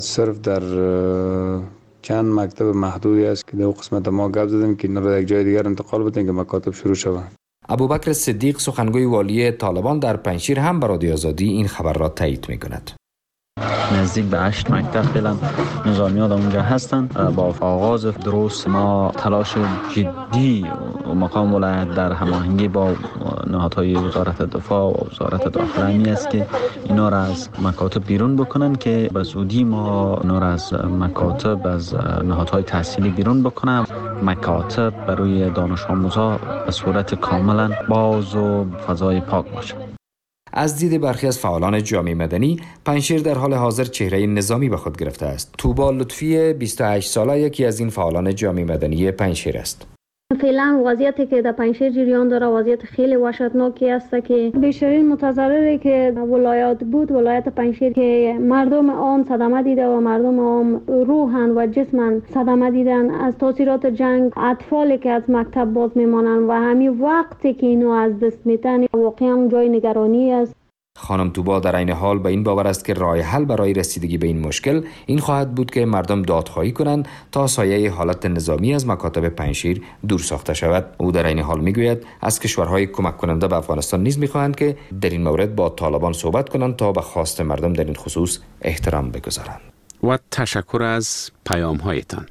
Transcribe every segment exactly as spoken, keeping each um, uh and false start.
صرف در چند مکتب محدودی است که در قسمت ما گپ زدیم که اینا را یک جای دیگر انتقال بدیم که مکاتب شروع شود. ابوبکر صدیق سخنگوی والی طالبان در پنجشیر هم به رادیو آزادی این خبر را تایید می‌کند. نزدیک به هشت مکتب فعلا نظامیان در اونجا هستند. با آغاز دروس ما تلاش جدی و مقام ولایت در هماهنگی با نهادهای وزارت دفاع و وزارت داخله است که اینا را از مکاتب بیرون بکنن که به زودی ما اینا را از مکاتب از نهادهای تحصیلی بیرون بکنن. مکاتب برای دانش آموزا به صورت کاملا باز و فضای پاک باشه. از دید برخی از فعالان جامعه مدنی، پنجشیر در حال حاضر چهره نظامی به خود گرفته است. توبا لطفی بیست و هشت ساله یکی از این فعالان جامعه مدنی پنجشیر است. فعلا وضعیتی که در پنجشیر جریان داره وضعیت خیلی وحشتناکی است که بیشترین متضرری که ولایت بود ولایت پنجشیر که مردم عام صدمه دیده و مردم عام روحاً و جسماً صدمه دیدن از تاثیرات جنگ. اطفالی که از مکتب باز میمانند و همین وقتی که اینو از دست میتن واقعا جای نگرانی است. خانم توبا در این حال به این باور است که راه حل برای رسیدگی به این مشکل این خواهد بود که مردم دادخواهی کنند تا سایه حالت نظامی از مکاتب پنجشیر دور ساخته شود. او در این حال میگوید از کشورهای کمک کننده به افغانستان نیز میخواهند که در این مورد با طالبان صحبت کنند تا به خواست مردم در این خصوص احترام بگذارند. و تشکر از پیام هایتان.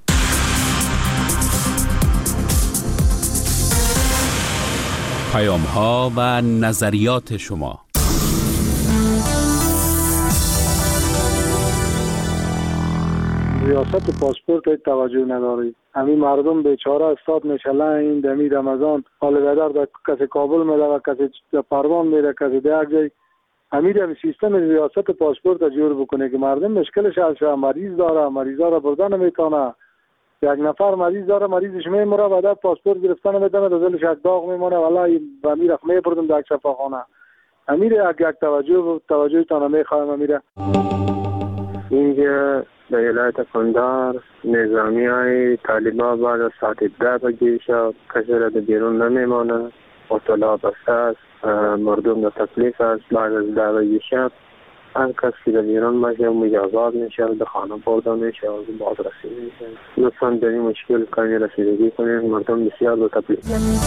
پیام ها و نظریات شما. ریاست پاسپورت های توجه نداری. همین مردم بیچاره استاد میشله این دمی رمضان حال بدر در کسی کابل میده و کسی پروان میره کسی در یک جای. همین دمی سیستم ریاست پاسپورت جور بکنه که مردم مشکلش حل شه. مریض داره مریضا را بردن نمیتونه. یک نفر مریض داره مریضش میمره و در پاسپورت گرفتن نمیتونه دلش یک داغ میمونه والله و میره میبردم در یک شفاخانه. امیر یک یک توجه توجه تانه میخوایم امیر. اینجا در ولایت کندهار نظامی های طالبان بعد از ساعت ده بجه شب کسی را در بیرون نمیمانه. اطلاع بسته است. مردم در تکلیف است. بعد از ده بجه شب هر کس که در بیرون باشه مجازات میشه به خانه برده میشه و بازرسی میشه. لطفا در این مشکل کمی رسیدگی کنید. مردم بسیار در تکلیف.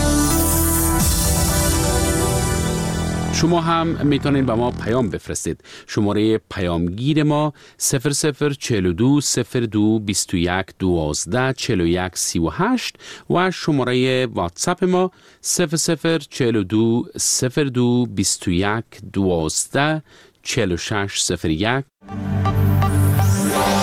شما هم میتونید به ما پیام بفرستید. شماره پیامگیر ما صفر صفر چهل و دو صفر دو بیست و یک دوازده چهل و یک سی و هشت و شماره واتساپ ما صفر صفر چهل و دو صفر دو بیست و یک دوازده چهل و شش صفر یک.